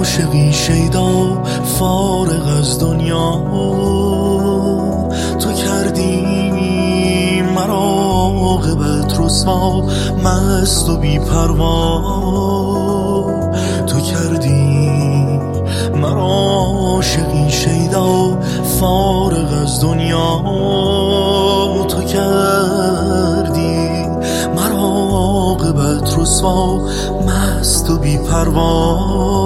عاشقی شیدا فارغ از دنیا، تو کردی مرا عاقبت رسوا مست و بی پروا، تو کردی مرا عاشقی شیدا فارغ از دنیا، تو کردی مرا عاقبت رسوا مست و بی پروا،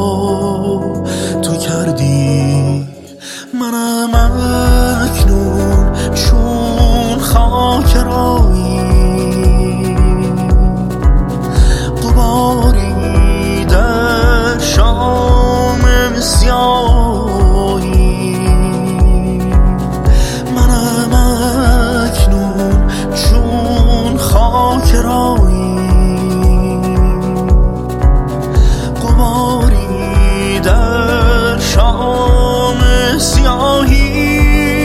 تو کردی منم اکنون چون خاک رایی، غباری در شام سیاهی، منم اکنون چون خاک رایی، غباری در شام سیاهی.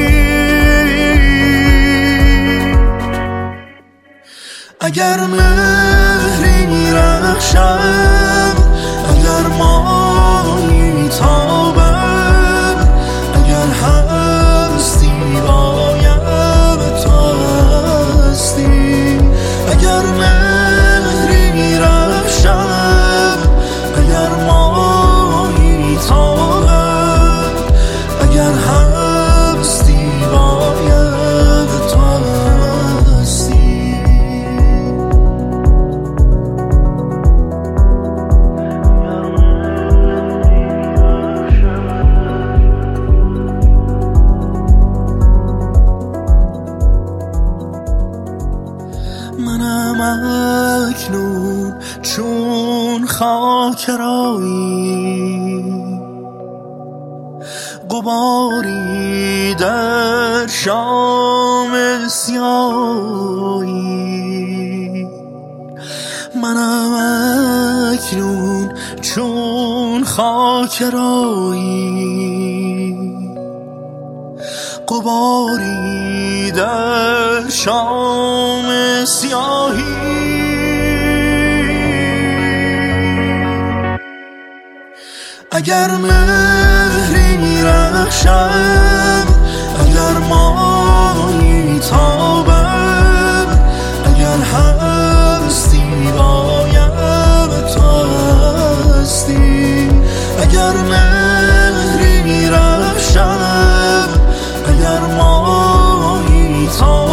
اگر مهری میرخشم، اگر مایی تابم، اگر هستی بایم تو هستی، اگر مهری میرخشم، اگر مایی تابم، اگر هستی بایم تو هستی. منم اکنون چون خاک رایی، غباری در شام سیاهی، منم اکنون چون خاک رایی، غباری در شام سیاهی. اگر مهری میرخشم، اگر مایی تابم، اگر هستی بایم تو هستی، اگر مهری میرخشم، اگر مایی تابم،